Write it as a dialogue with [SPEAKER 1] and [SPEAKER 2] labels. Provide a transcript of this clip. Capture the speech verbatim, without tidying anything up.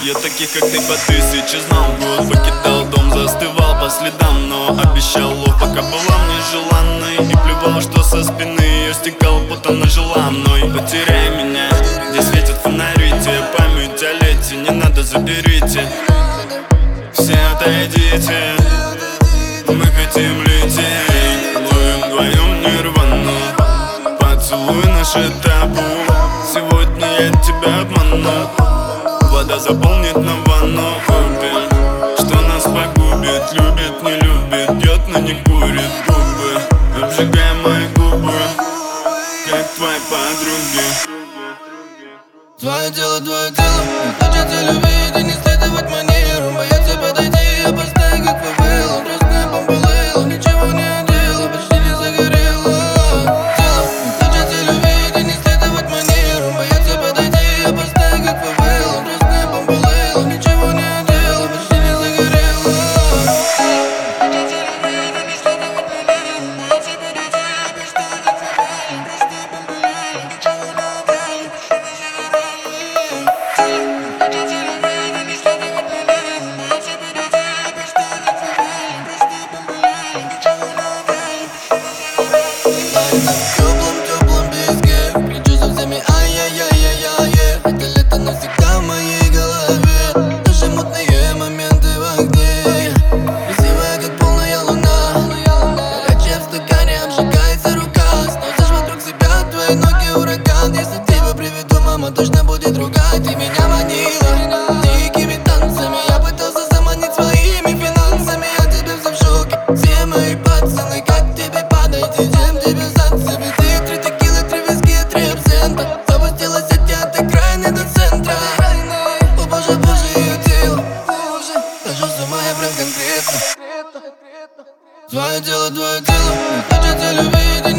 [SPEAKER 1] Я таких, как ты, по тысяче знал. Год покидал дом, застывал по следам, но обещал лов, пока была мне желанной. И плевал, что со спины ее стекал, будто она жила мной. Потеряй меня, где светят фонари, те память о лете, не надо, заберите. Все отойдите, мы хотим лететь, ловим вдвоем нирвану. Поцелуй наше табу, сегодня я тебя обману. Вода заполнит нам ванну, купим, что нас погубит. Любит, не любит, пьет, но не курит. Губы, обжигай мои губы, как твои подруги.
[SPEAKER 2] Твое дело, твое дело, не хочется любить и не следовать манерам. Бояться подойти, опоздать, как фавела. Красная бомба лейла, ничего не одела, почти не загорела. Дело, не хочется любить и не следовать манерам. Бояться подойти, опоздать, как фавела. Красная бомба лейла, ничего не одела, почти не загорела. Хотите любить и не следовать манерам. Бояться подойти, опоздать, как фавела. Красная бомба лейла, ничего не одела, почти не загорела. В теплом-теплом песке кричу со всеми ай-яй-яй-яй-яй. Это лето навсегда в моей голове. Наши мутные моменты в огне. Красивая, как полная луна. Горячая в стакане, обжигается рука. Сносишь вокруг себя твои ноги ураган. Если тебя приведу, мама точно будет ругать. Ты меня манила дикими танцами. Я пытался заманить своими финансами. Я тебя все в шоке. Все мои пацаны, как тебе подойти? Чем тебе зацепить? Ты три текилы, три виски, три абсента. Запустилась от тебя до крайне до центра. О боже, боже, ее тело. Хожу с ума, я прям конкретно. Твое дело, твое дело. Не хочется любить.